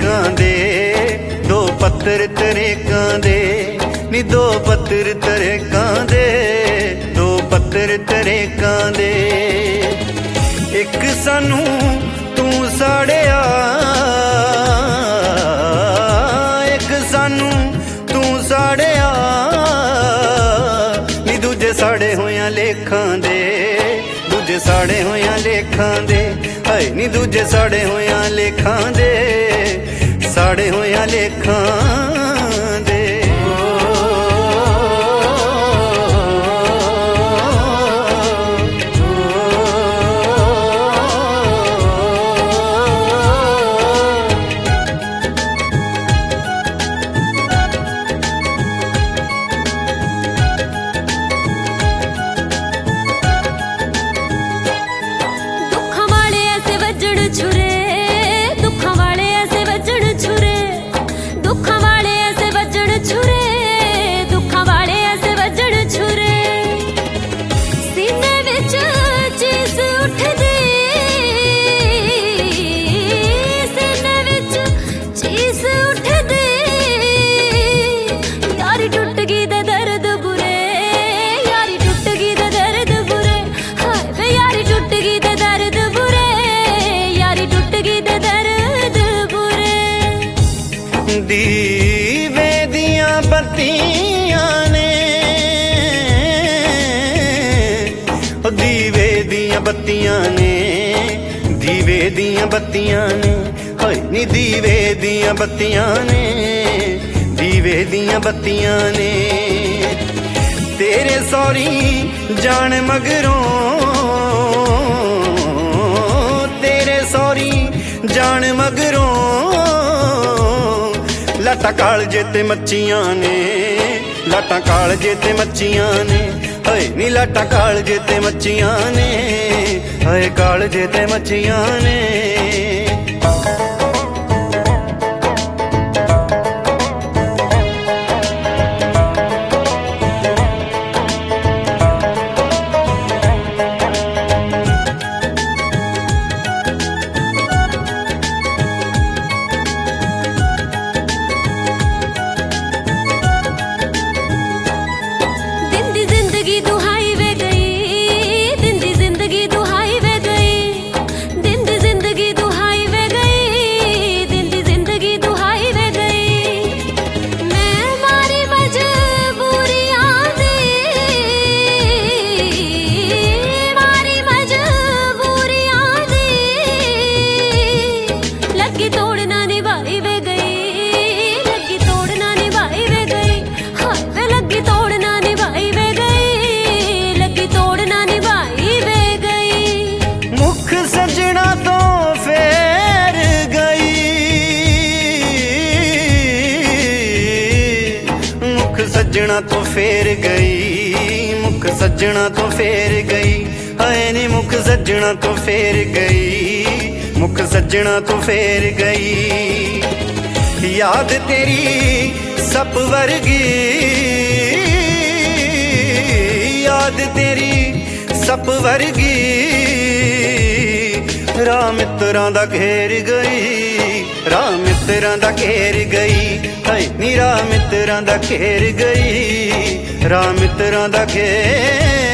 ਤਰੇਕਾਂ ਦੇ, ਦੋ ਪੱਤਰ ਤਰੇਕਾਂ ਦੇ ਨੀ, ਦੋ ਪੱਤਰ ਤਰੇਕਾਂ ਦੇ, ਦੋ ਪੱਤਰ ਤਰੇਕਾਂ ਦੇ। ਇੱਕ ਸਾਨੂੰ ਤੂੰ ਸਾੜਿਆ, ਇੱਕ ਸਾਨੂੰ ਤੂੰ ਸਾੜਿਆ ਨੀ, ਦੂਜੇ ਸਾੜੇ ਹੋਇਆਂ ਲੇਖਾਂ ਦੇ, ਦੂਜੇ ਸਾੜੇ ਹੋਇਆਂ ਲੇਖਾਂ ਦੇ, ਹਾਏ ਨੀ ਦੂਜੇ ਸਾੜੇ ਹੋਇਆਂ ਲੇਖਾਂ ਦੇ, ਸਾੜੇ ਹੋਇਆਂ ਲੇਖਾਂ ਦੇ। ਦੀਵੇ ਦੀਆਂ ਬੱਤੀਆਂ ਨੇ, ਉਹ ਦੀਵੇ ਦੀਆਂ ਬੱਤੀਆਂ ਨੇ, ਦੀਵੇ ਦੀਆਂ ਬੱਤੀਆਂ ਨੇ, ਹਾਏ ਨੀ ਦੀਵੇ ਦੀਆਂ ਬੱਤੀਆਂ ਨੇ, ਦੀਵੇ ਦੀਆਂ ਬੱਤੀਆਂ ਨੇ। ਤੇਰੇ ਸੌਰੀ ਜਾਣ ਮਗਰੋਂ, ਤੇਰੇ ਸੌਰੀ ਜਾਣ ਮਗਰੋਂ ਲਾਟਾਂ ਕਾਲਜੇ ਤੇ ਮੱਚੀਆਂ ਨੇ, ਲਾਟਾਂ ਕਾਲਜੇ ਤੇ ਮੱਚੀਆਂ ਨੇ, ਹਾਏ ਨੀ ਲਾਟਾਂ ਕਾਲਜੇ ਤੇ ਮੱਚੀਆਂ ਨੇ, ਹਾਏ ਕਾਲਜੇ ਤੇ ਮੱਚੀਆਂ ਨੇ। सज्जणा तो फेर गई, मुख सज्जणा तो फेर गई, हाय नी मुख सज्जणा तो फेर गई, मुख सज्जणा तो फेर गई। याद तेरी सप वर्गी, याद तेरी सप वर्गी, राह मित्रां दा घेर गई, राह मित्रां दा घेर गई, हाय नी राह मित्रां दा घेर गई, राह मित्रां दा घेर